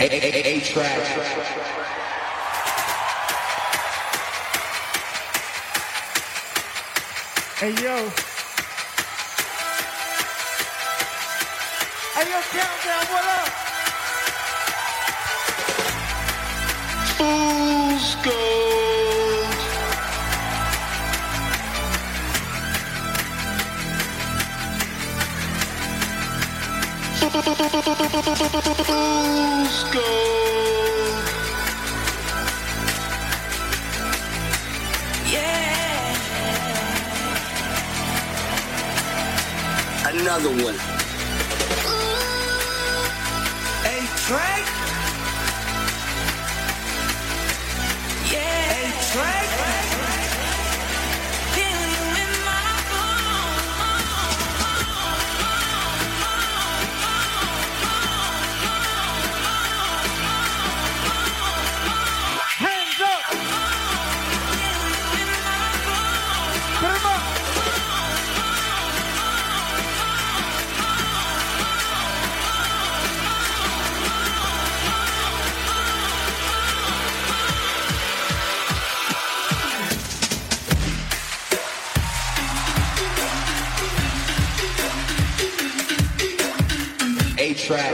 A-Track. Hey yo. Hey yo, Countdown, what up? Fool's gold. Fool's gold. Yeah. Another one. A-Track. Yeah. A-Track. Feel you in my bones. Hands up. Put 'em up. A-Track.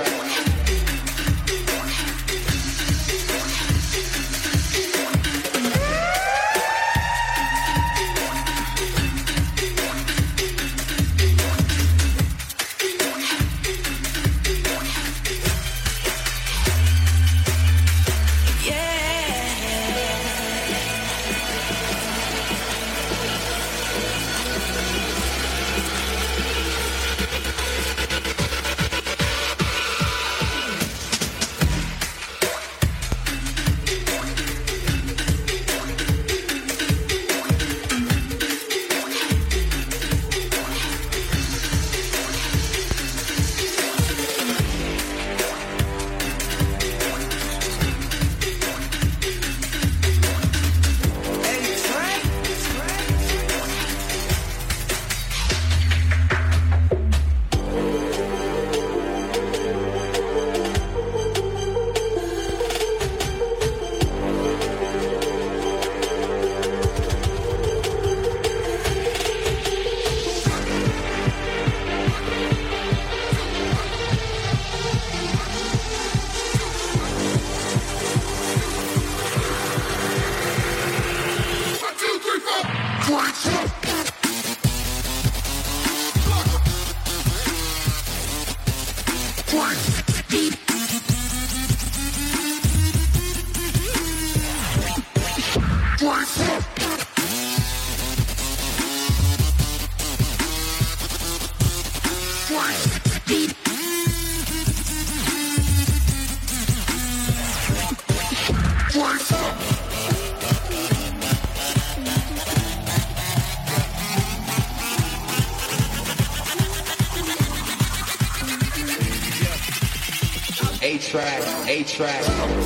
A-Track, A-Track.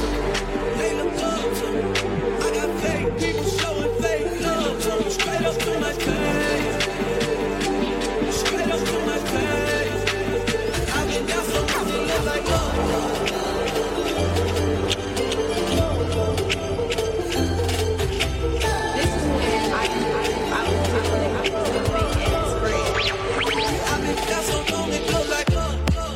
They look up to me. I got fake people showing fake love to me. Straight up to my face. Straight up to my face. I've been down so long to live like love. This is when I I've been down so long it feels like love.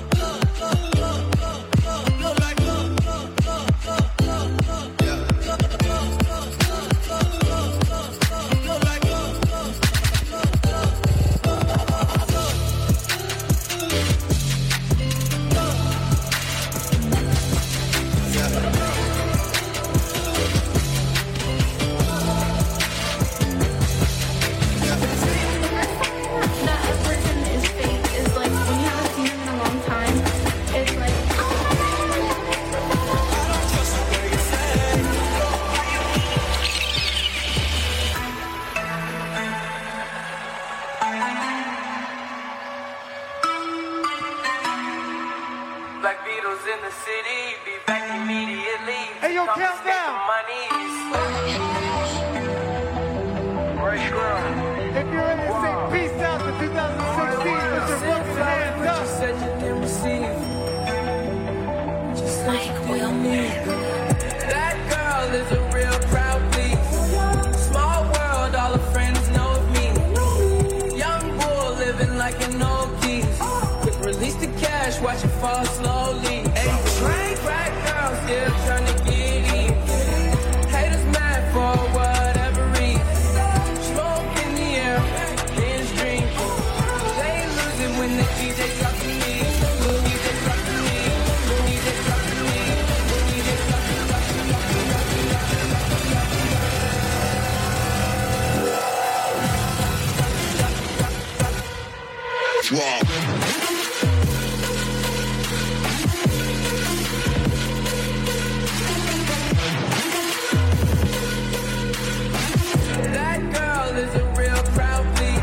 Black Beatles in the city, be back immediately. Hey, yo, Come count to stay down. on my knees. Right girl. If you're ready to say peace out to 2016, put your fucking hands up. Said you didn't receive. Just like we all me. That girl is a real crowd, please. Small world, all her friends know of me. Young bull living like an old geese. Quick release the cash, watch it fall slowly. A-Train, crack girl, still trying to get in. Haters mad for whatever reason. Smoke in the air, hands drink. They lose it when the DJ drops the knee. DJ drops the knee. DJ drops the knee. DJ drops the Drop. That girl is a real crowd, please.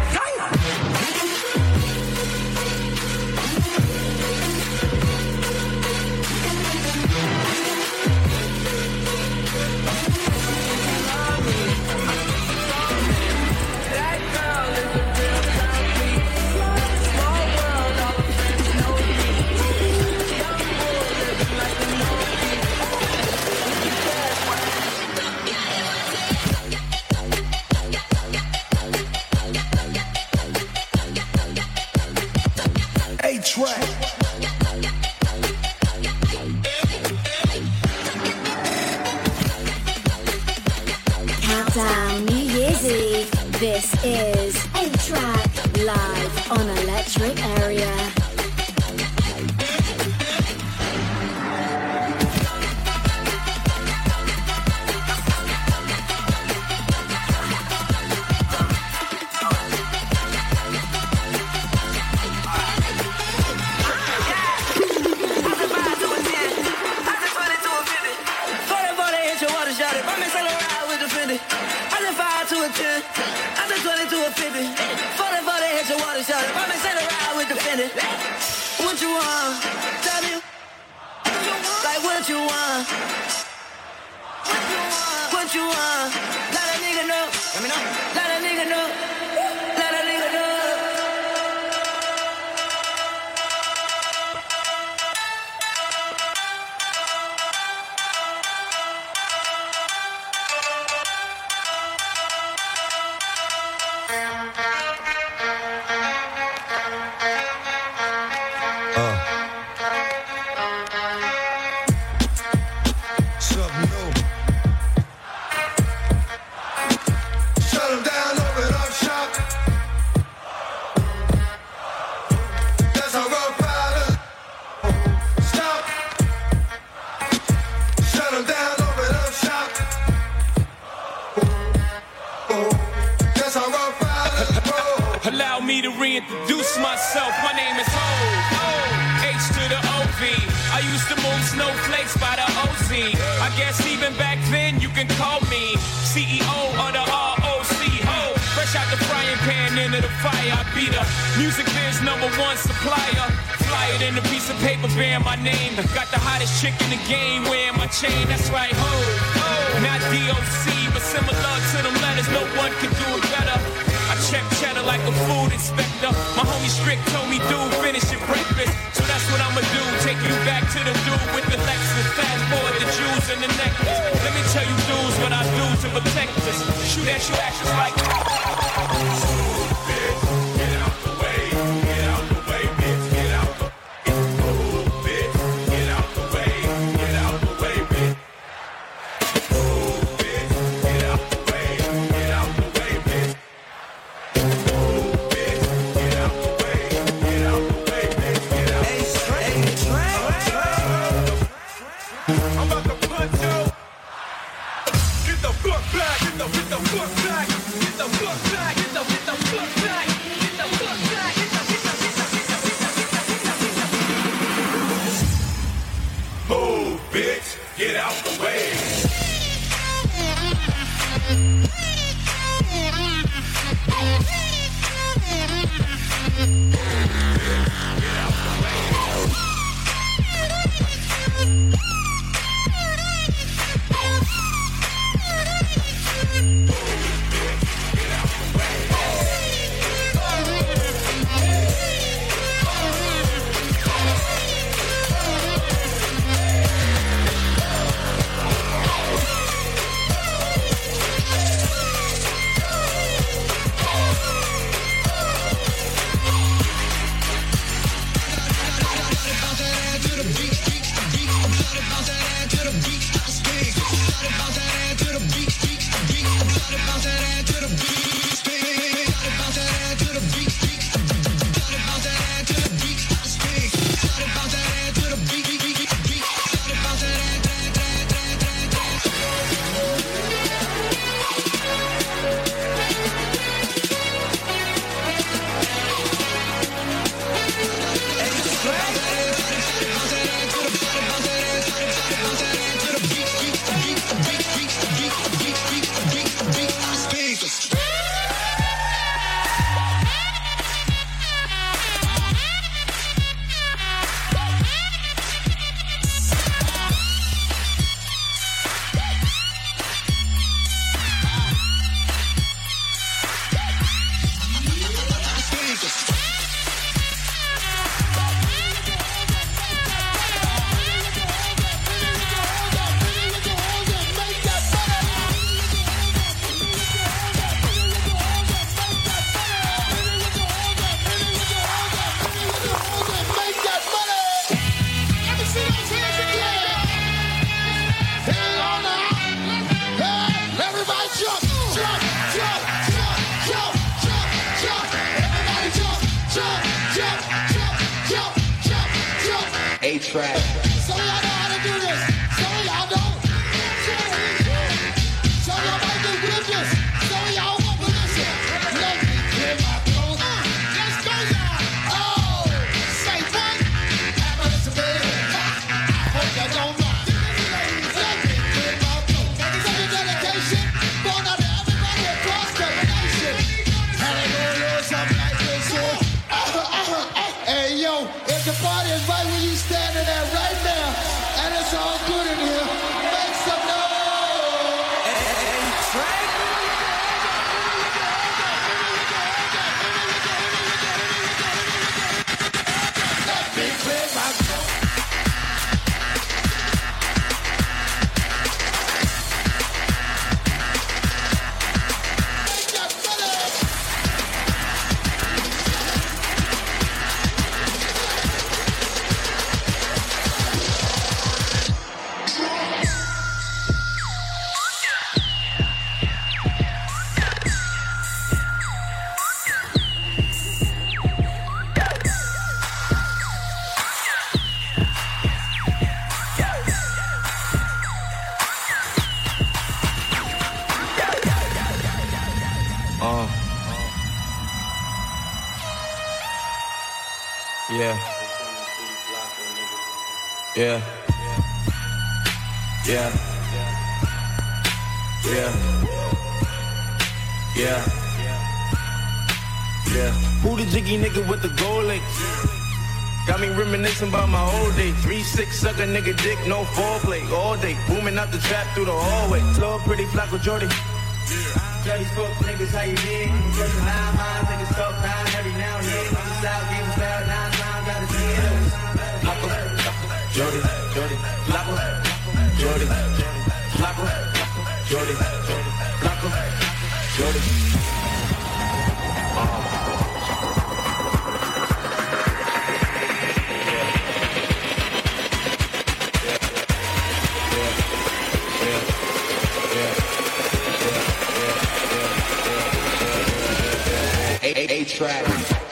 That girl is a real crowd, please. Small world, all her friends know me. Young bull living like an old geese. A-Track. Countdown New Year's Eve. This is A-Track live on Electric Area. What you want? Tell me. Like what you want? What you want? Let a nigga know. Let me know. Let a nigga know. Let a nigga know. Something new. Shut 'em down, open up shop. That's how rock riders stop. Shut 'em down, open up shop. That's how rock riders roll. Allow me to reintroduce myself. My name is Ho, H to the OV. I used to move snowflakes by the OZ. I guess even back then you can call me CEO of the ROC. Ho, fresh out the frying pan into the fire. I be the music biz #1 supplier. Fly it in a piece of paper bearing my name. Got the hottest chick in the game wearing my chain. That's right, ho, not DOC, but similar to them letters. No one can do it better. I check cheddar like a food inspector. My homie Strick told me, dude, finish your breakfast. So that's what I'ma do. Take you back to the dude with the Lexus. Fast forward the jewels and the necklace. Let me tell you dudes what I do to protect us. Shoot at your actions like get out the way, get out the way, bitch, get out the bitch, get out the way, get out the way, bitch. Get out the way, get out the way, bitch. I'm about to punch you. Get the fuck back. Get the fuck back. Get the fuck back. Get the fuck back. Get the fuck back. Move, bitch. Get out the way. A-Track. Some of y'all know how to do this. Some of y'all don't. Some of y'all might do with this. Some of y'all won't listen. Let me clear my throat. Let's go, y'all. Oh, say what? Have a listen, baby. I hope you don't mind. Let me clear my throat. Some of dedication going out to everybody across the nation. Hallelujah, something like this. Hey, yo, if the party is right where you standing at right now, and it's all good in here, make some noise. Let me clear my throat. Make that money. Yeah. Yeah. Yeah. Yeah. Yeah. Yeah. Who the jiggy nigga with the gold links? Got me reminiscing about my old days. 3-6 suck a nigga dick, no foreplay. All day, booming out the trap through the hallway. Slow, pretty, Flacco Jordy. Dirty fuck niggas, how you been? Just a line, my niggas talk down every now and then. On the south, game was bad, 9 times, gotta see it. Flacco, Jordy, Jordy, Flacco, Jordy, Flacco, Jordy, Flacco, Jordy. A-Track.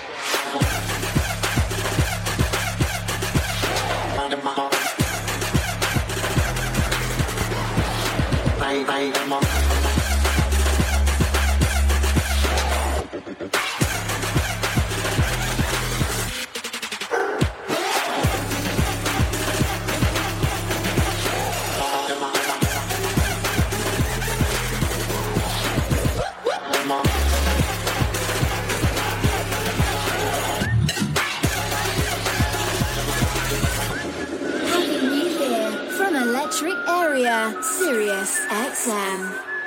Sirius XM.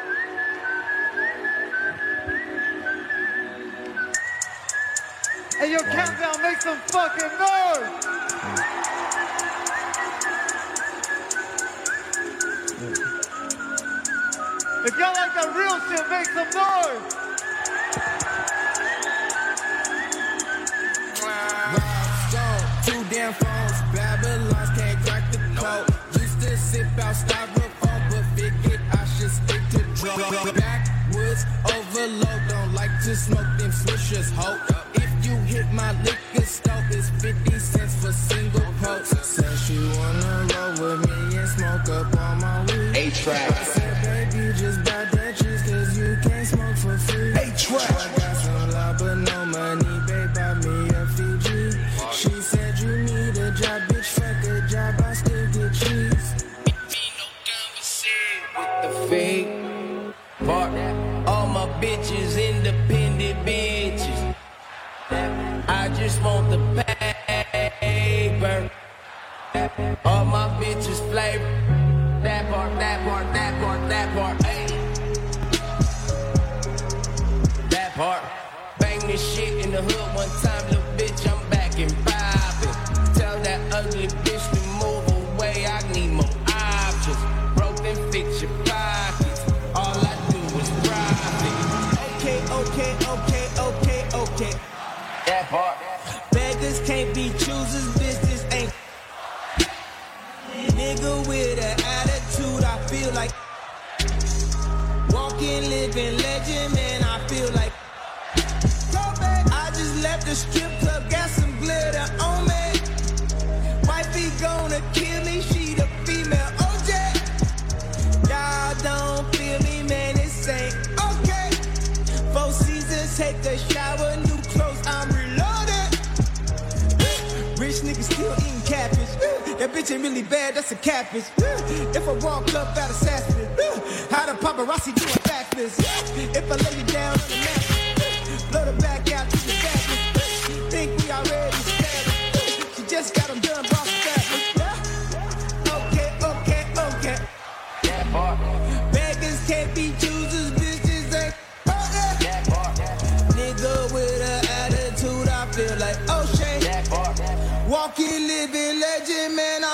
Hey, yo, Countdown, make some fucking noise! If y'all like that real shit, make some noise! Two damn phones, Babylons can't crack the code. Used to sip out styrofoam, but figured little low, don't like to smoke them swishers, ho. If you hit my liquor store, it's 50 cents for single post. Said she wanna roll with me and smoke up all my weed. A-Track. I said, baby, just buy that cheese, cause you can't smoke for free. A-Track. I got some love but no money, babe, buy me a Fiji. She said you need a job, bitch, fuck a job, I still get cheese. With the fake part, all my bitches independent bitches. I just want the paper. All my bitches flavor. That part, that part, that part, that part. Hey. That part. Bang this shit in the hood one time, little bitch. I'm back and poppin'. Tell that ugly bitch to move away. I need more options. Broke and fix your pockets. All I do is profit. Okay, okay, okay, okay, okay. That part. Beggars can't be choosers, business ain't. Nigga with an attitude, I feel like. Walking, living legend, man, I feel like. I just left the strip club, got some glitter on me. Wifey gonna kill me, she the female OJ. Y'all don't feel me, man, this ain't okay. 4 seasons, take a shower, new clothes, I'm reloaded. Rich niggas still eating catfish. That bitch ain't really bad, that's a catfish. If I walk up out of Sasson, how the paparazzi doing backflips? If I lay you down on the mattress, blow the back out to the backflip. Think we already established. She just got them done, boss established. Okay, okay, okay. That part. Beggars can't be choosers, bitches ain't. That part. Nigga with an attitude, I feel like O'Shea. That part. Walking, living legend, man.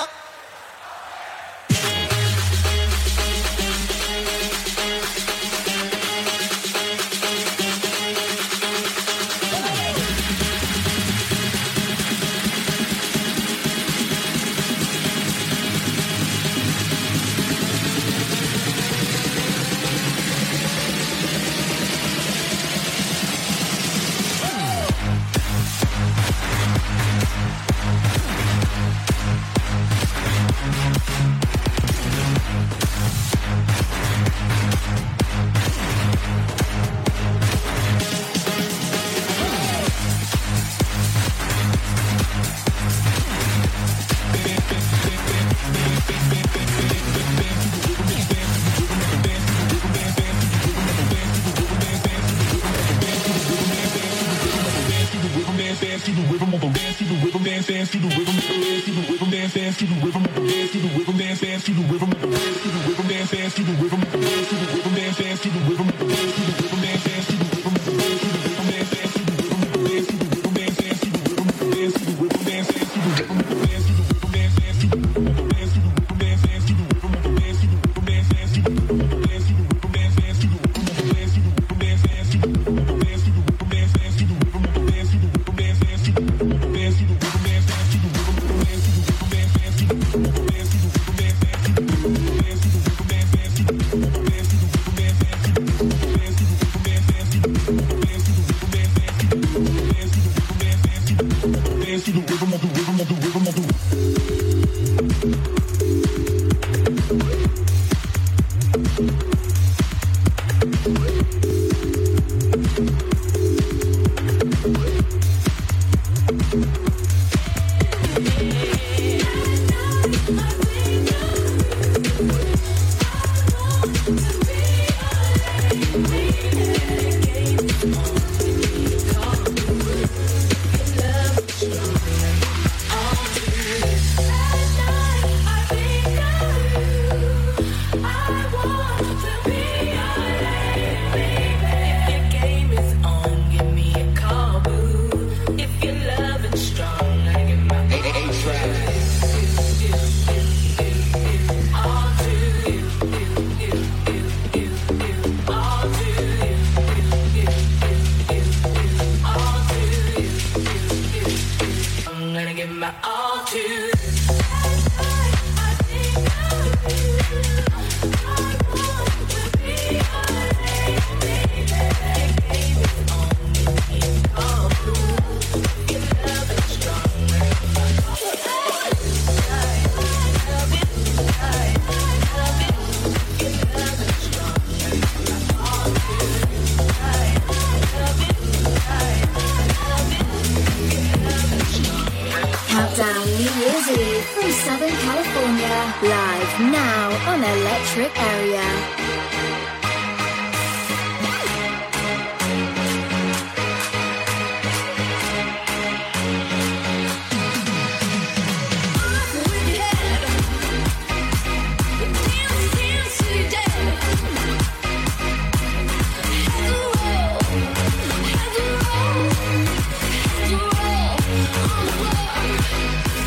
Live now on Electric Area.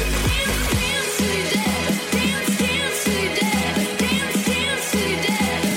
Dance to the dead.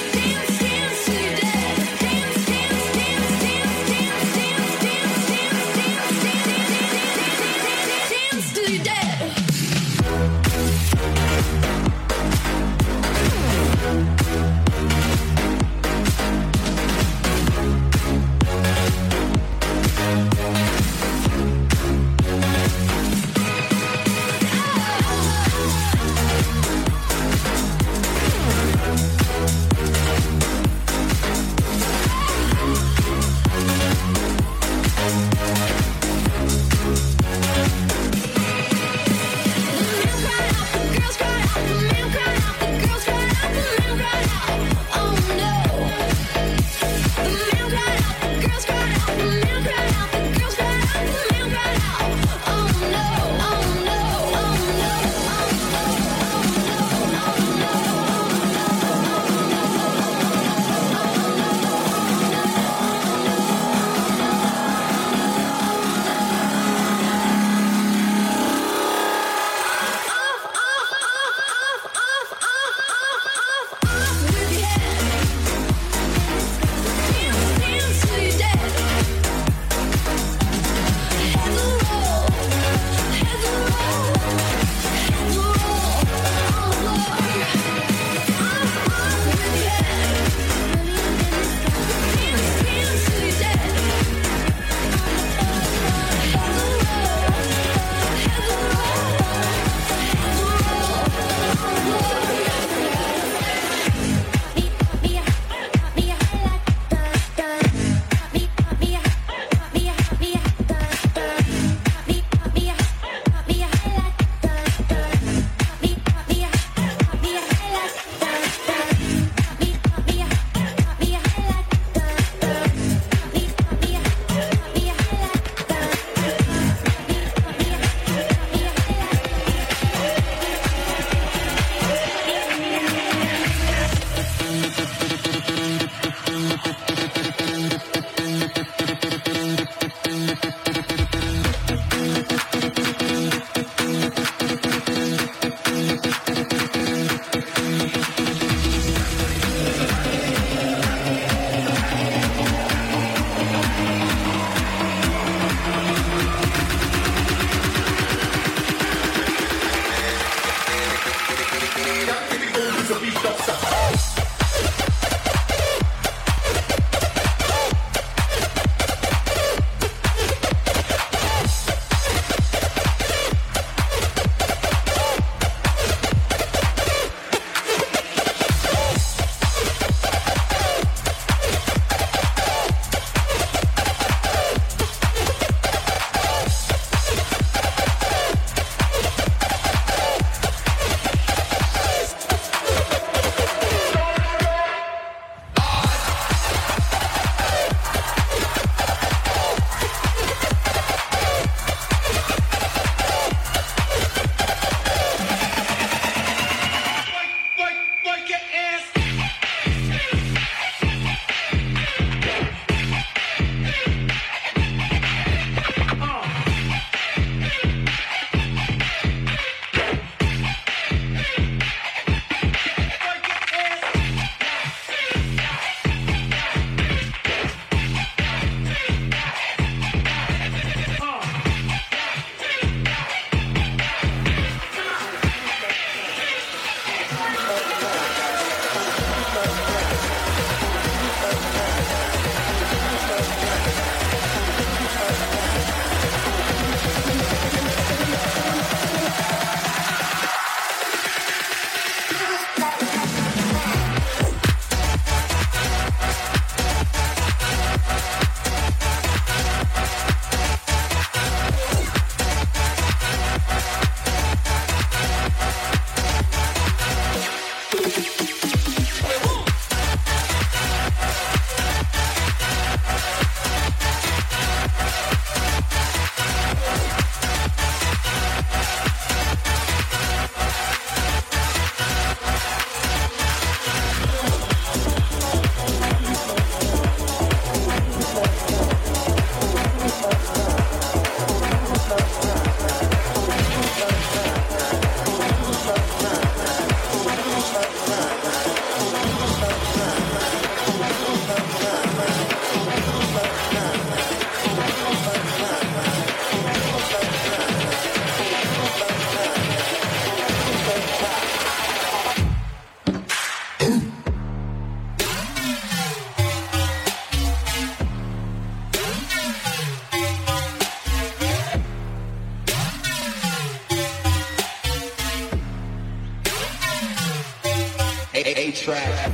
A-Track.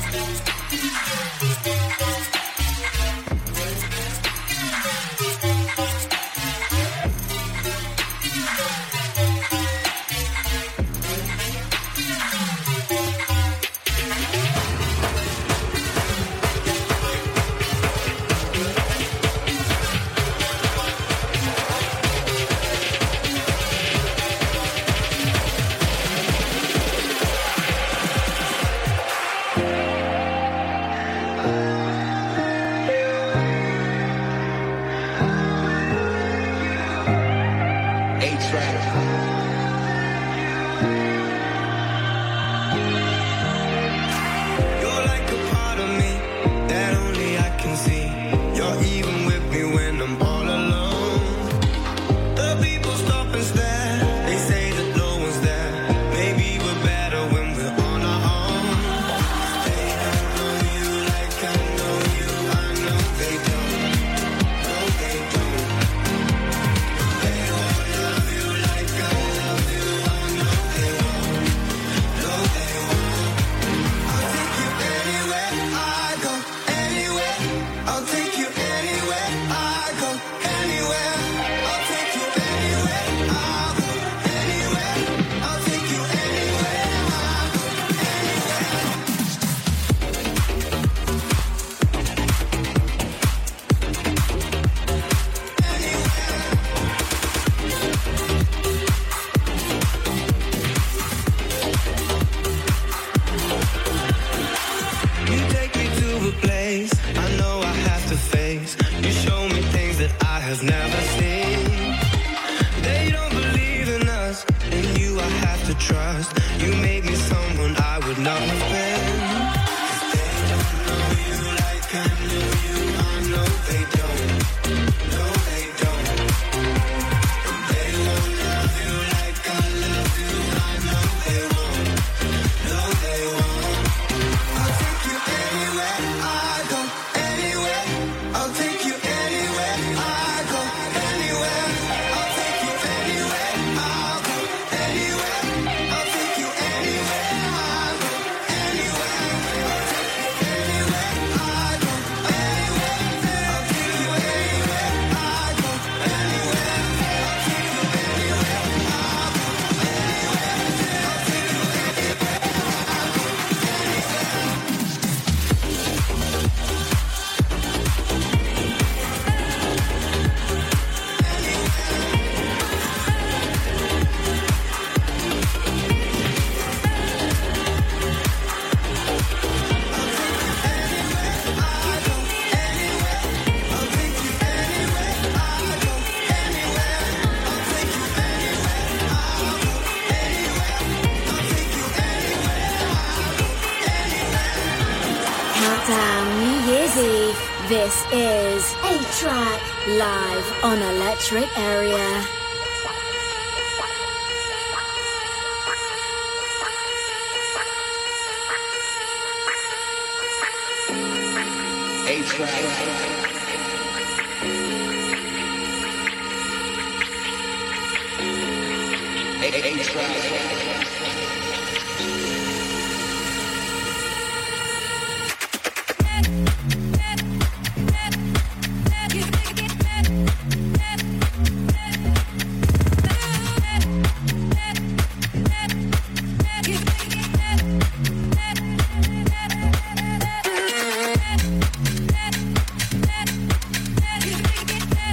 This is A-Track live on Electric Area.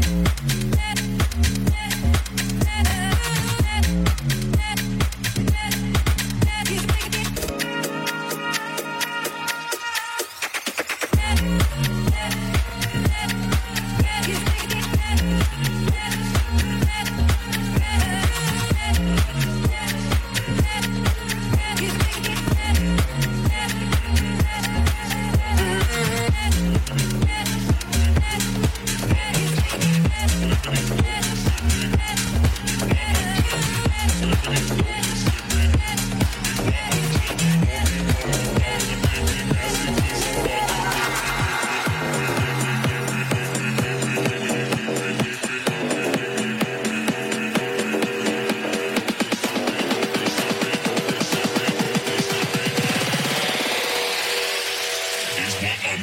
Yeah.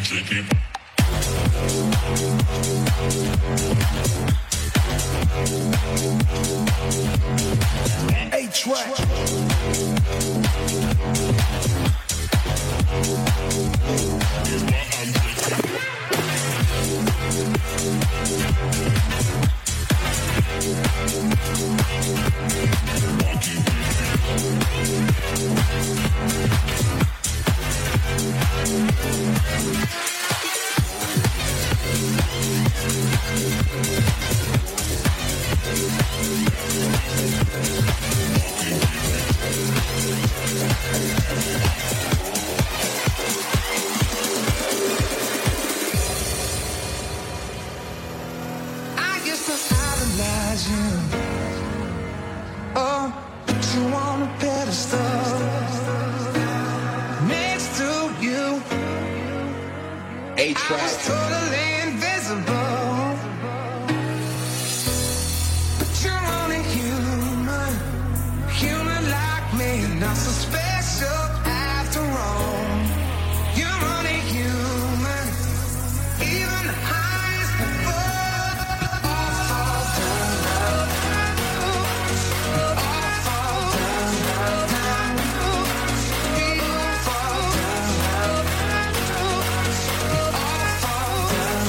I used to idolize you. Oh, put you on a pedestal. Next to you, I was totally invisible. But you're only human, human like me, not so special after all. You're only human, even the highest above. All fall down, all fall down, we all fall down, all fall down.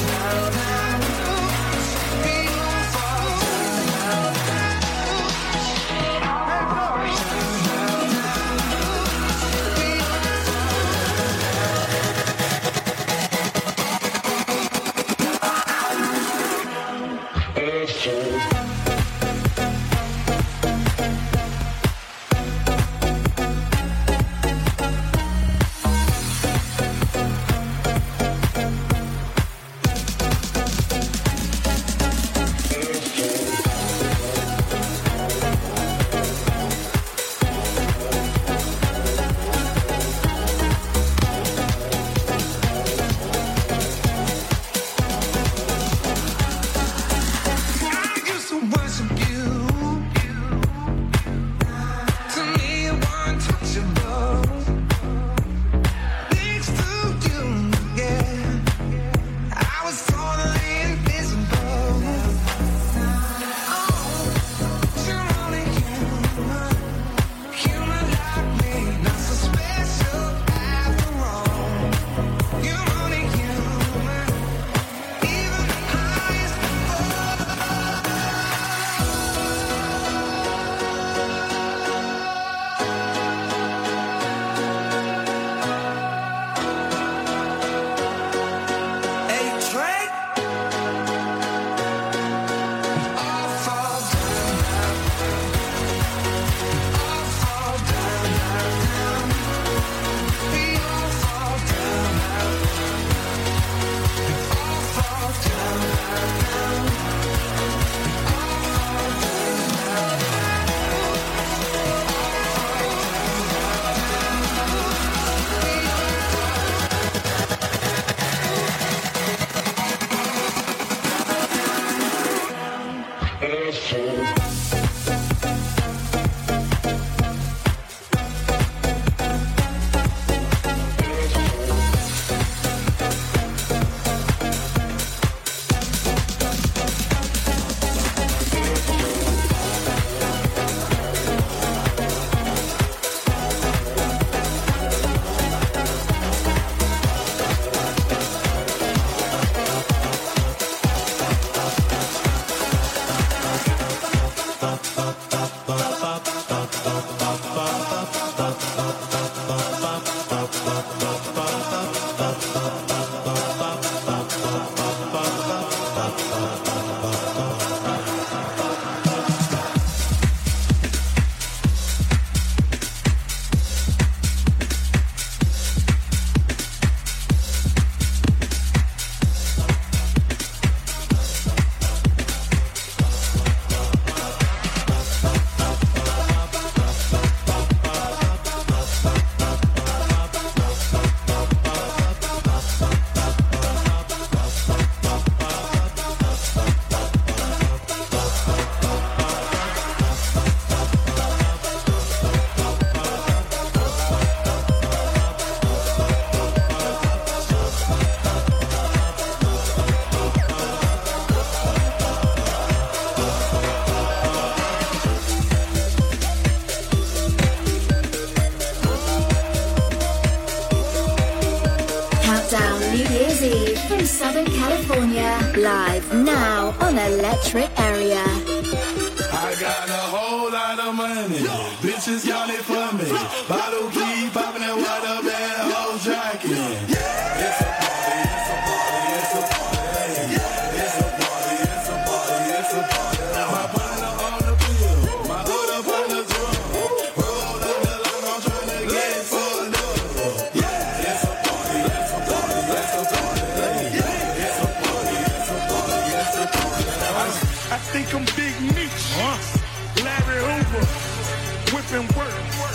Dizzy from Southern California, live now on Electric Area. I got a whole lot of money, bitches yelling for me. Bottle keep popping and what a bad hoes jacking. It's a party, it's a party, it's a party. It's a party, it's a party, it's a party. My partner on the bill, my other partner drum. Roll up the line, I'm trying to get fucked up. It's a party, it's a party, it's a party. It's a party, it's a party, it's a party. I think I'm Big Meech, Larry Hoover, whipping work.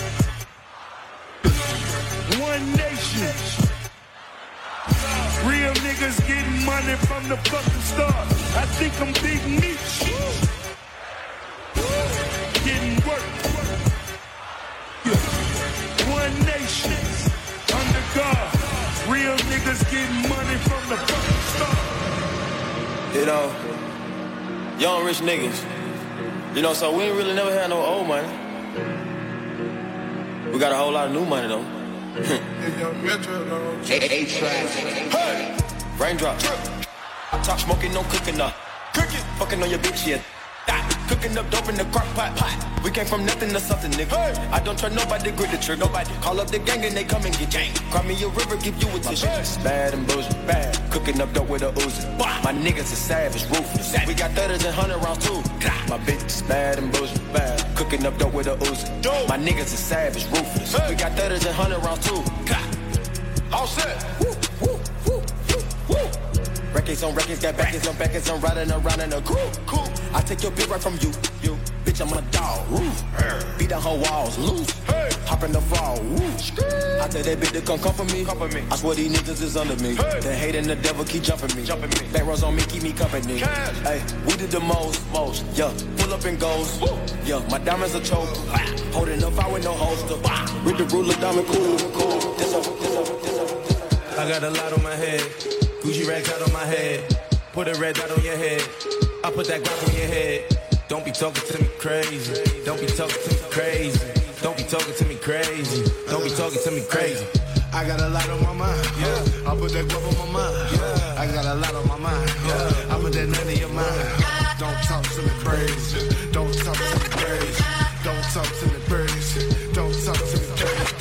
One nation. Real niggas getting money from the fucking start. I think I'm Big Meech. Getting work. One nation. Under God. Real niggas getting money from the fucking start. You know, young rich niggas. You know, so we ain't really never had no old money. We got a whole lot of new money though. Hey! Raindrop. Talk smoking, no cooking up. Cooking. Fucking on your bitch, yeah. Cooking up dope in the crock pot. We came from nothing to something, nigga. Hey. I don't trust nobody, grip the trick. Nobody call up the gang and they come and get gang. Cry me a river, give you a tissue. Bad and bullshit, bad. Cooking up dope with a Uzi. My niggas is savage, ruthless. We got 30s and 100 rounds too. My bitch is bad and bullshit, bad. Cooking up dope with a Uzi. My niggas is savage, ruthless. We got 30s and 100 rounds too. All set. Records on records, got backers on backers. I'm riding around in a cool. I take your bitch right from you. Bitch, I'm a dog. Beat down her walls, loose. Hop in the fall. I tell that bitch to come for me. I swear these niggas is under me. The hate and the devil keep jumping me. Back rows on me, keep me company. Hey, we did the most. Yeah, pull up and goes. Yeah, my diamonds are choke. Holding up, I with no holster. Read the ruler, diamond cool. This up. I got a lot on my head. Gucci rags out on my head. Put a red dot on your head. I put that Glock on your head. Don't be talking to me crazy. Don't be talking to me crazy. Don't be talking to me crazy. Don't be talking to me crazy. I got a lot on my mind. Yeah. I put that guap on my mind. Yeah. I got a lot on my mind. Yeah. I put that none in your mind. Don't talk to me crazy. Don't talk to me crazy. Don't talk to me crazy. Don't talk to me crazy.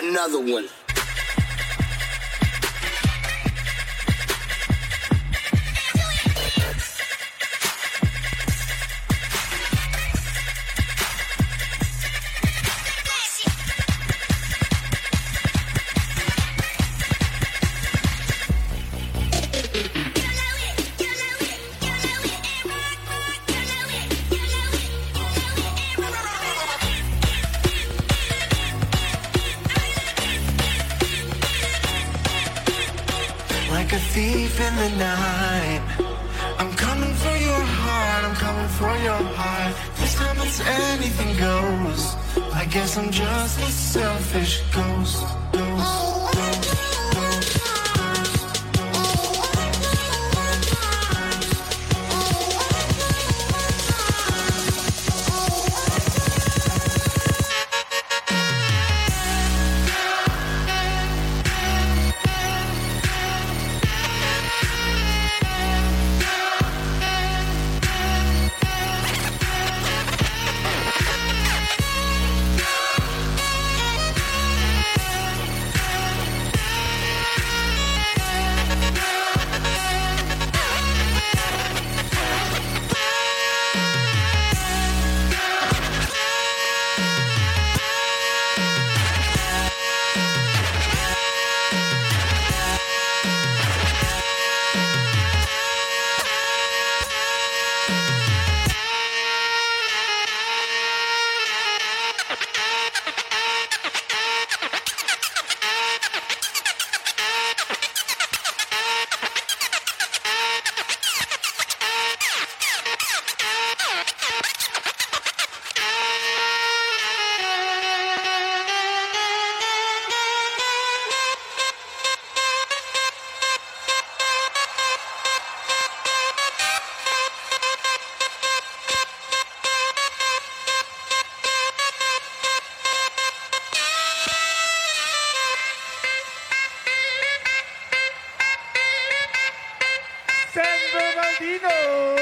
another one. Like a thief in the night, I'm coming for your heart, I'm coming for your heart. This time it's anything goes. I guess I'm just a selfish ghost. San Bernardino.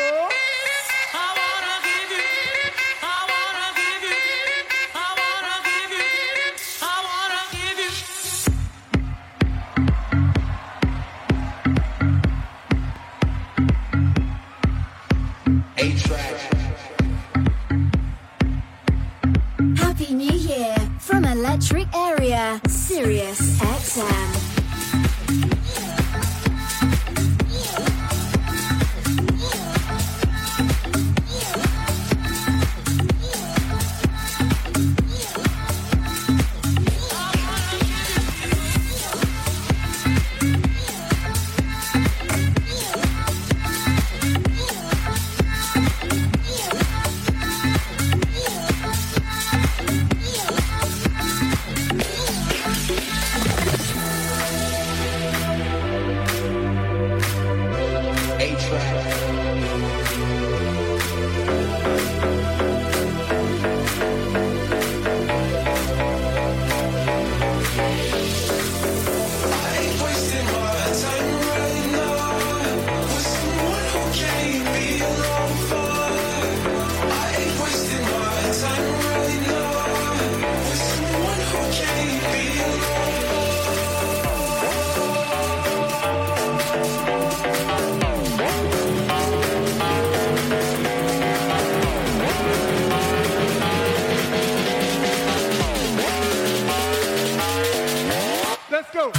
Happy New Year from Electric Area, Sirius XM. Let's go.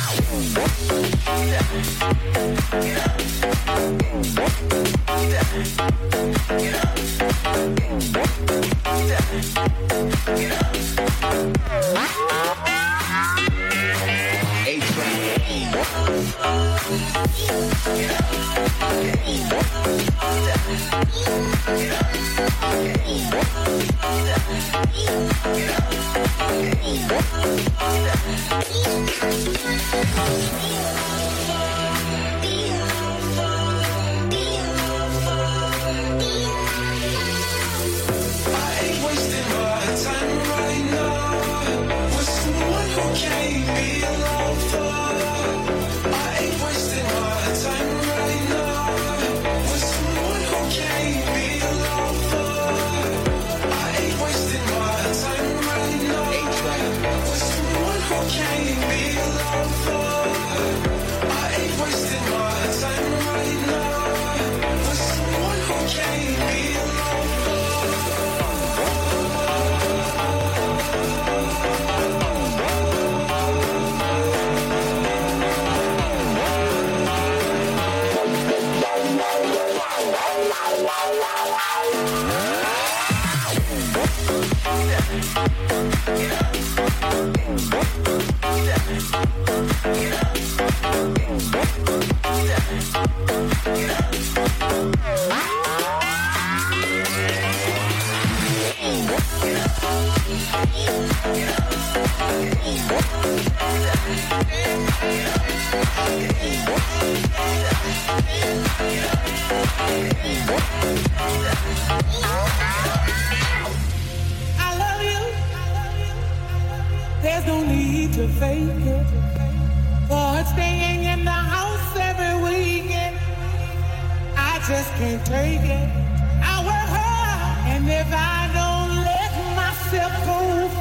Okay. I love you. There's no need to fake it. For staying in the house every weekend, I just can't take it. I work hard, and if I don't let myself go,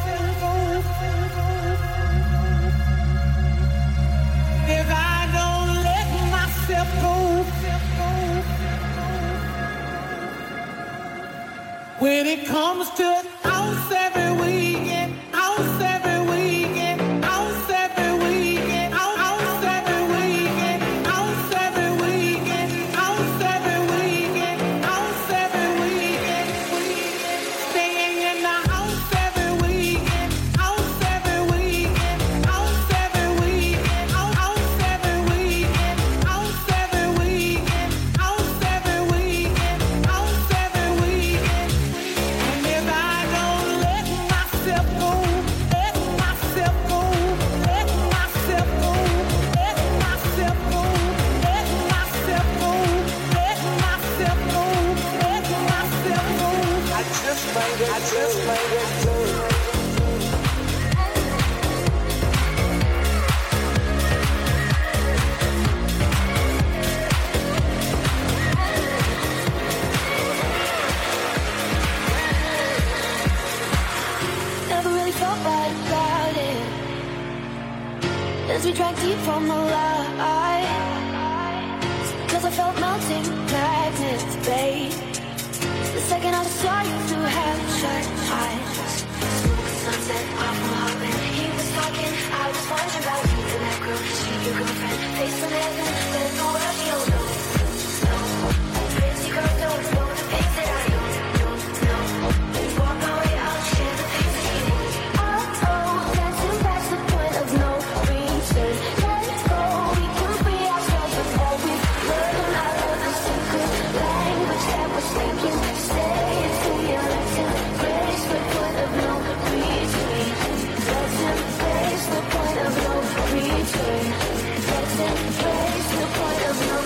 if I don't let myself go, when it comes to house every weekend, house every weekend, house every weekend, house every weekend, house every weekend, house every weekend, house every weekend, staying in the house every weekend, house every weekend, house every weekend, house every weekend, house every weekend, house every weekend, house every weekend. And if I don't let myself go, let myself go, let myself go, let myself go, let myself go, let myself go, let myself go, I just might get blue. Never really felt right about it. As we drank deep from the light, 'cause I felt melting magnets, babe. The second I saw you through half-shut eyes, smoke sunset off my heart. He was talking, I was wondering about you and that girl. She your girlfriend, face from heaven, let the world you'll know. No, crazy girl don't know the things that I know. Walk my way out, share the things that you need. Dancing past the point of no return. Let it go, we can free ourselves before we learn out of the secret language that we're speaking. Say it to your lips and embrace the point of no return. Let's embrace the point of no return. Let's embrace the point of no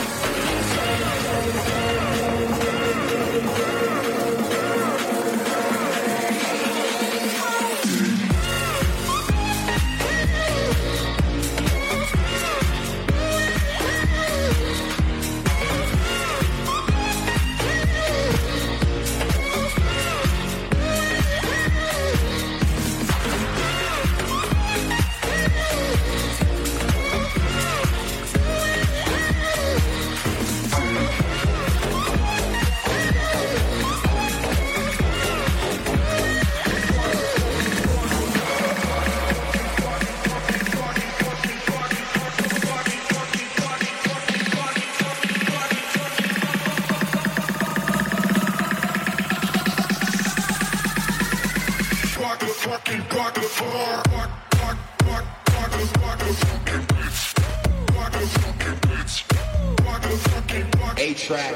A-Track.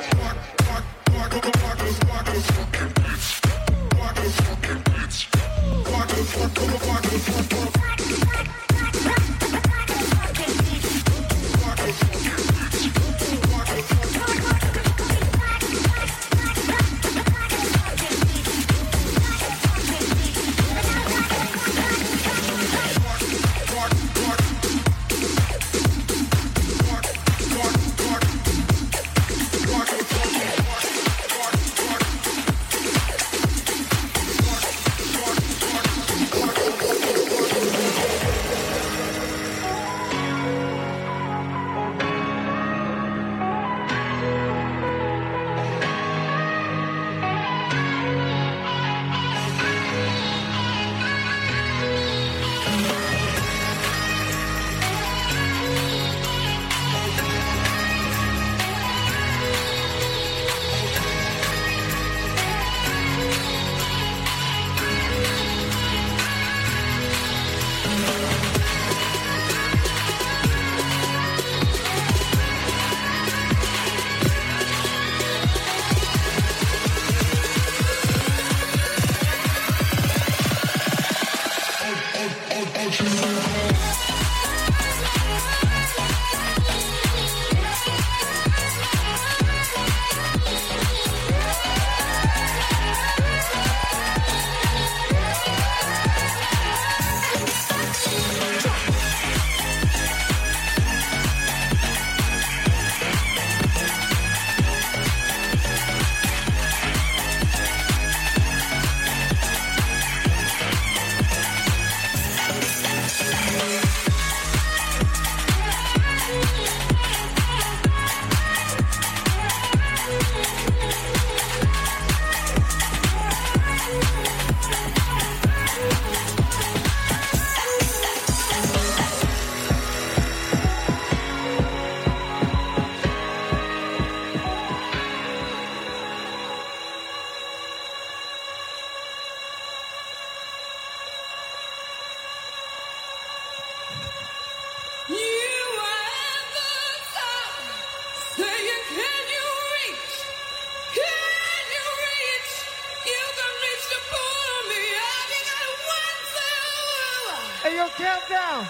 Hey, yo, countdown.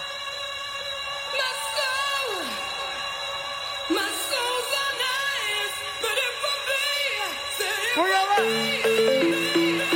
My soul's on ice, but it will be. Where y'all at?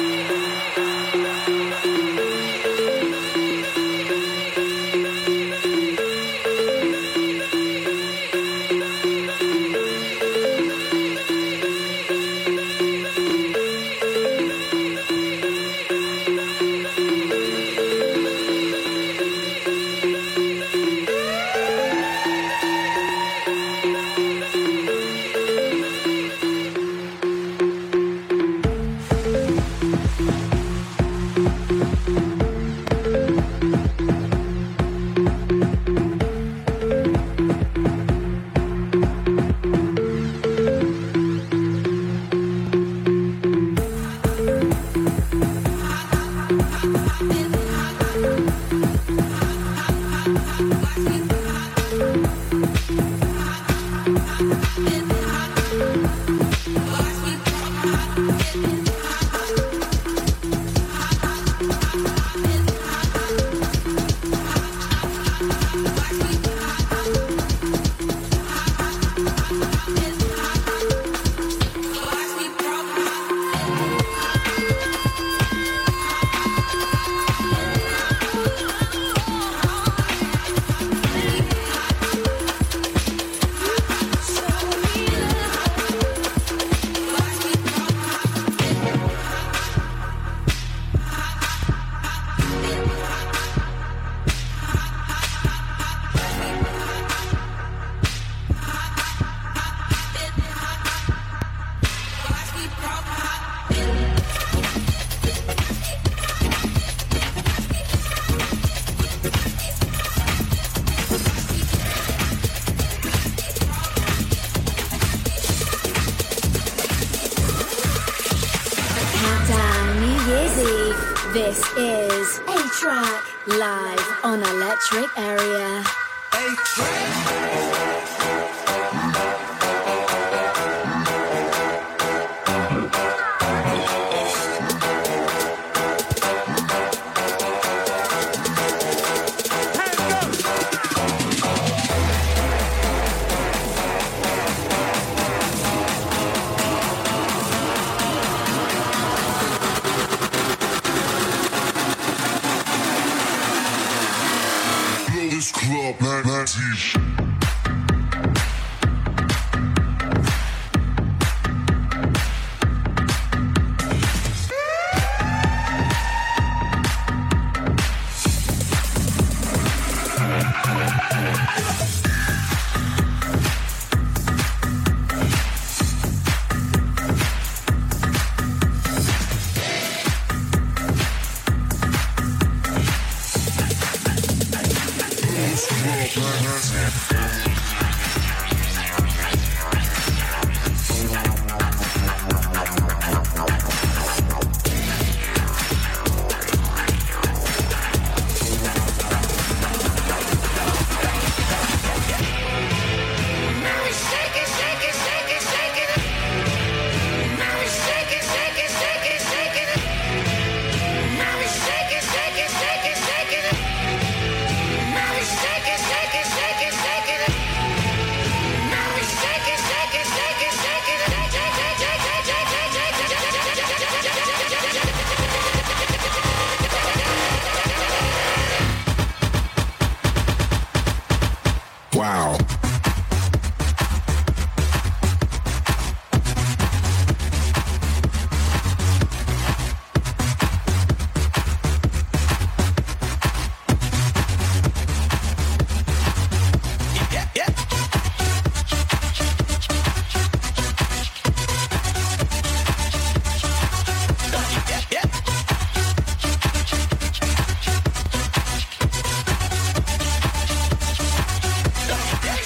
This is A-Track live on Electric Area. Club 990. Wow. Yeah.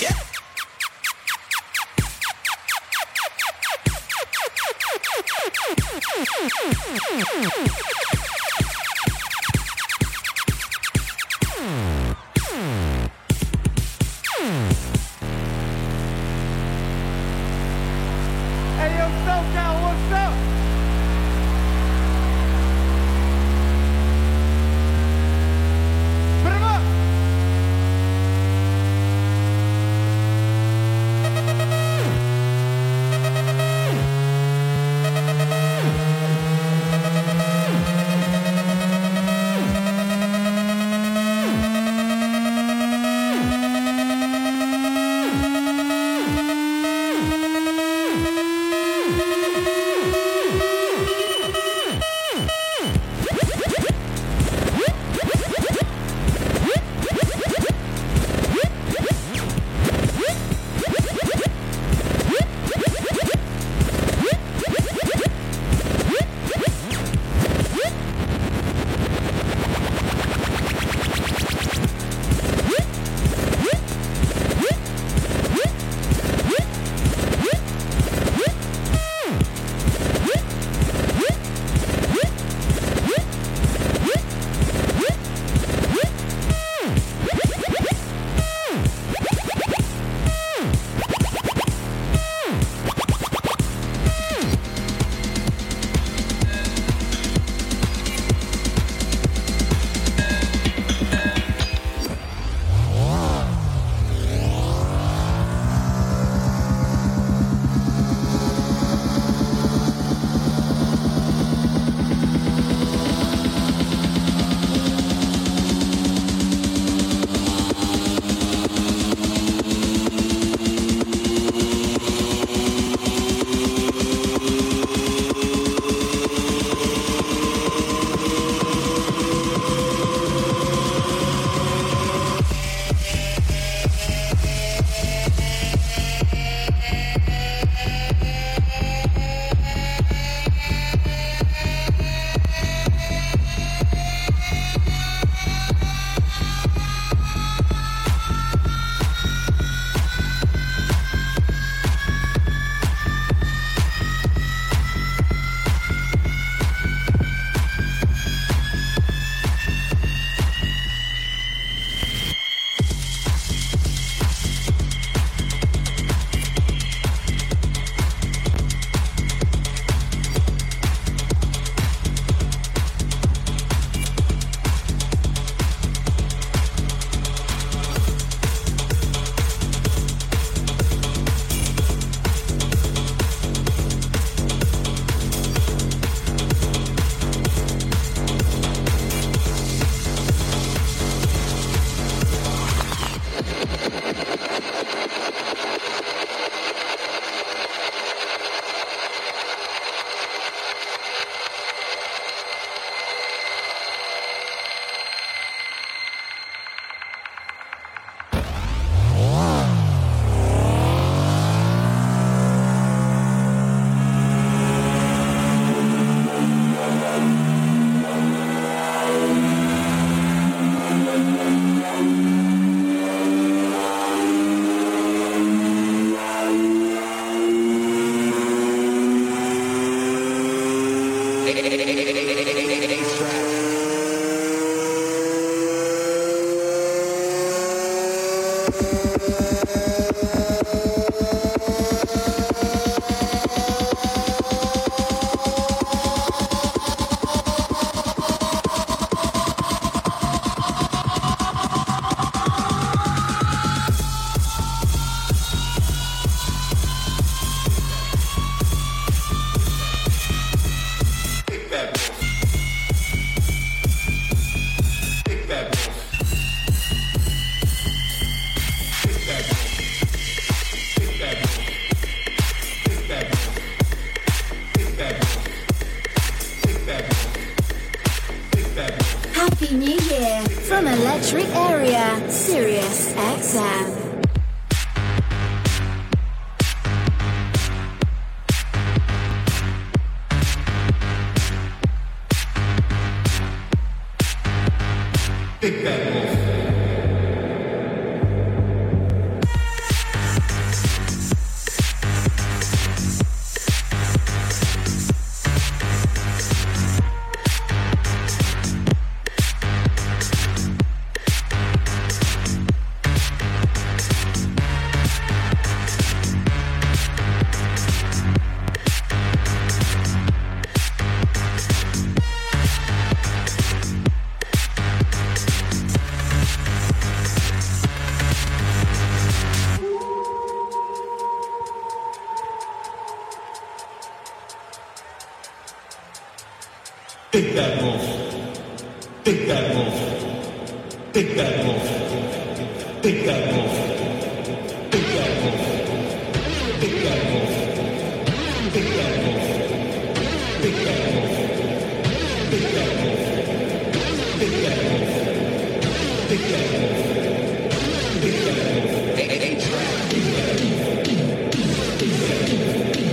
Electric Area, Sirius XM. Big Bad Wolf. Big Bad Wolf. Big Bad Wolf. Big Bad Wolf. Big Bad Wolf. Big Bad Wolf. Big Bad Wolf. Big Bad Wolf. Big Bad Wolf. Big Bad Wolf. Big Bad Wolf. Big Bad Wolf. Big Bad Wolf. A-Track. Big Bad Wolf. Big Bad Wolf.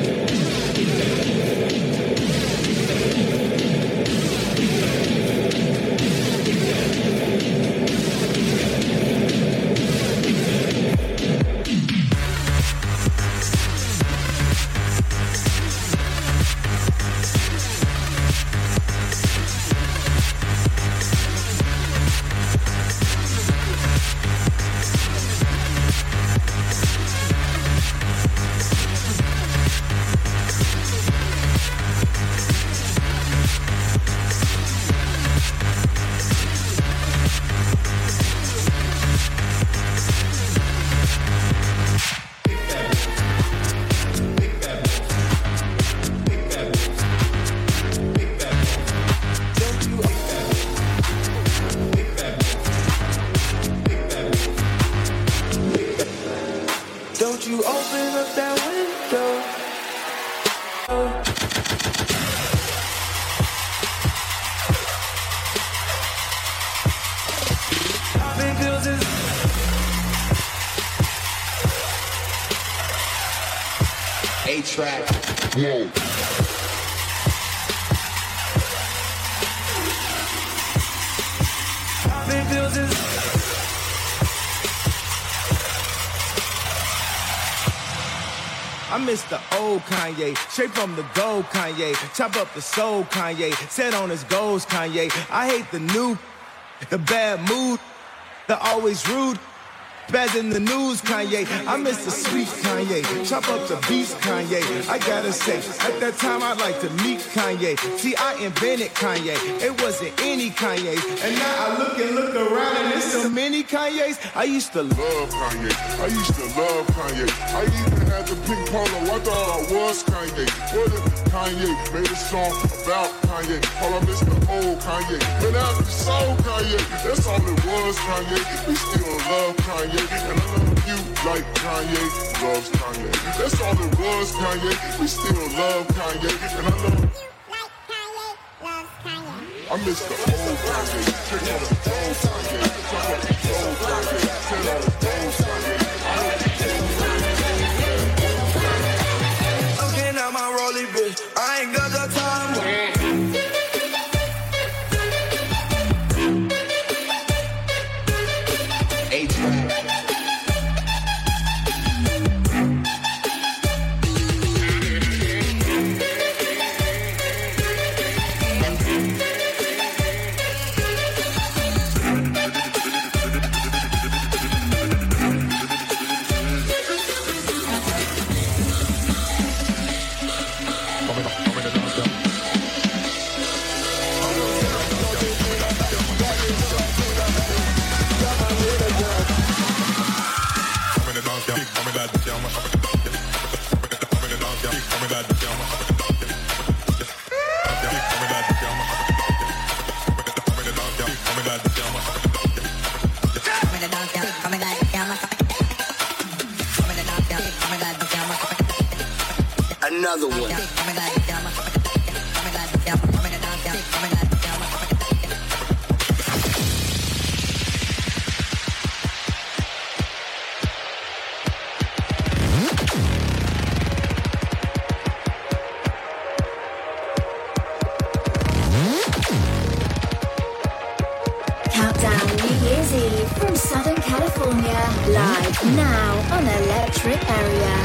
A-Track. Whoa. I miss the old Kanye, straight from the gold Kanye. Chop up the soul Kanye, set on his goals Kanye. I hate the new, the bad mood, the always rude. Bad in the news, Kanye. I miss the sweet Kanye. Chop up the beats, Kanye. I gotta say, at that time I'd like to meet Kanye. See, I invented Kanye. It wasn't any Kanye's. And now I look around and there's so many Kanye's. I used to love Kanye. I used to love Kanye. I even had the pink polo. I thought I was Kanye. What if Kanye made a song about Kanye? All I miss the old Kanye. But now the soul Kanye. That's all it was, Kanye. We still love Kanye. And I love you like Kanye loves Kanye. That's all it was, Kanye. We still love Kanye. And I love you like Kanye loves Kanye. I miss the old Kanye. Check out the old Kanye. Check out the old Kanye. Check out the old Kanye. I'm getting out my rolly bitch. I ain't got the time. Another one. California, live now on Electric Area.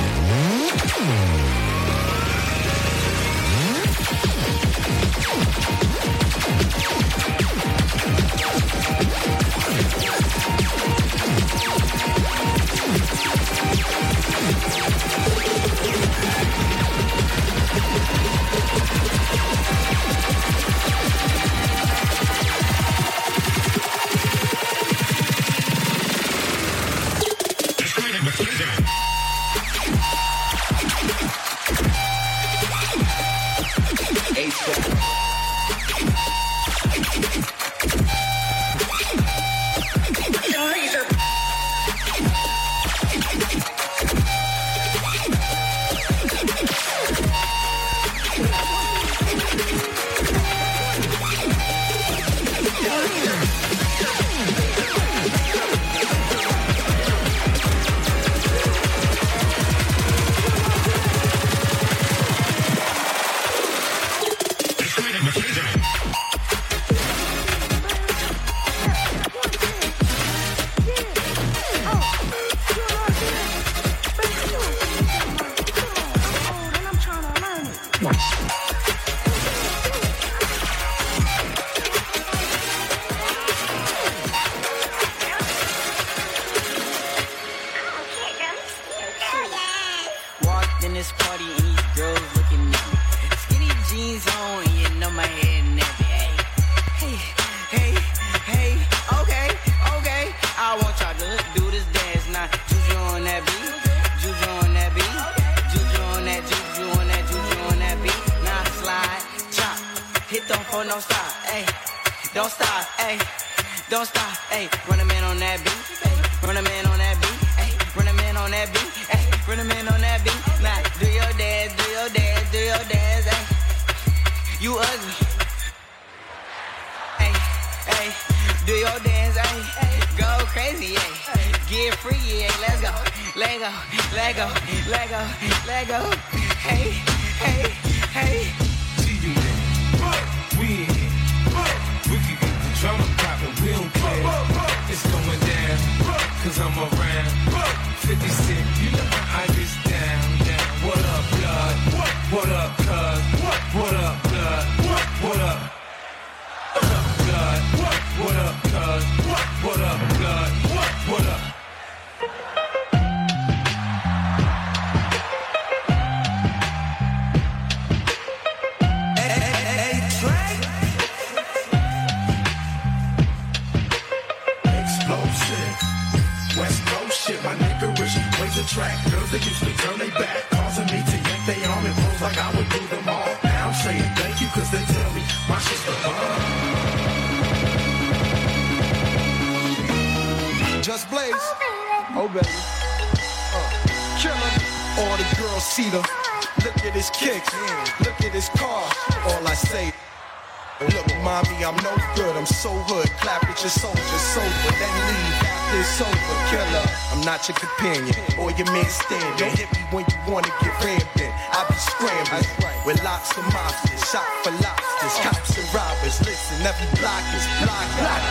Not your companion or your man stand. Don't hit me when you wanna get rammed in. I be scrambling with lots of mobsters, shot for lobsters, cops and robbers. Listen, every block is block.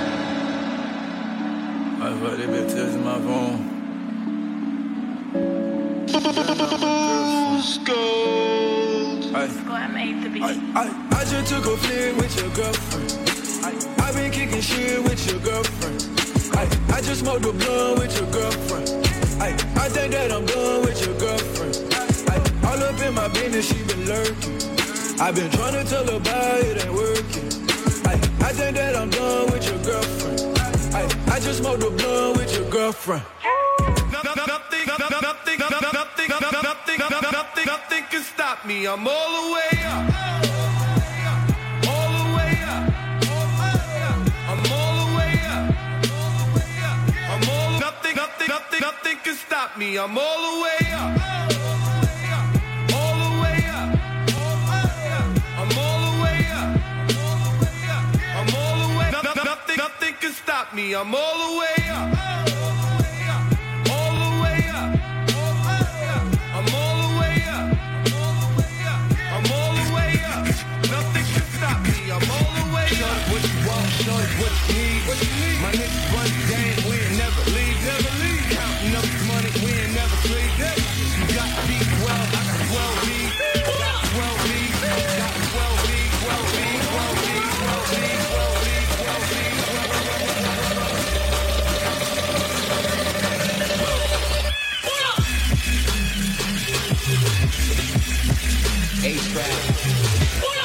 I vois les bêtises ma phone. I just took a flick with your girlfriend. I been kicking shit with your girlfriend. I just smoked a blunt with your girlfriend. I think that I'm done with your girlfriend. All up in my business, she been lurking. I been trying to tell her about it ain't working. I think that I'm done with your girlfriend. I just smoked a blunt with your girlfriend. Nothing can stop me. I'm all the way up. Nothing can stop me. I'm all the way up. All the way up. I'm all the way up. I'm all the way up. Nothing can stop me. I'm all the way up. All the way up. I'm all the way up. I'm all the way up. Nothing can stop me. I'm all the way up. What you want, what you need. My niggas run the game. We ain't never leave. Pull